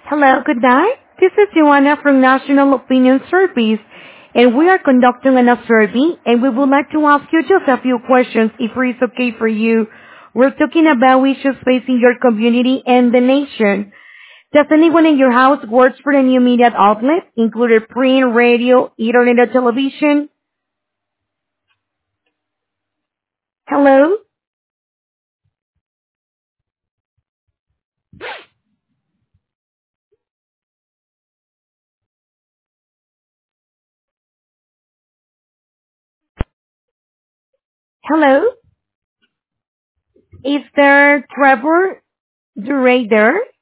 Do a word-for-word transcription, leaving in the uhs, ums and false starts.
Hello, good night. This is Joanna from National Opinion Service, and we are conducting an survey, and we would like to ask you just a few questions if it is okay for you. We're talking about issues facing your community and the nation. Does anyone in your house work for a new media outlet, including print, radio, internet, or television? Hello? Hello? Is there Trevor Duray there?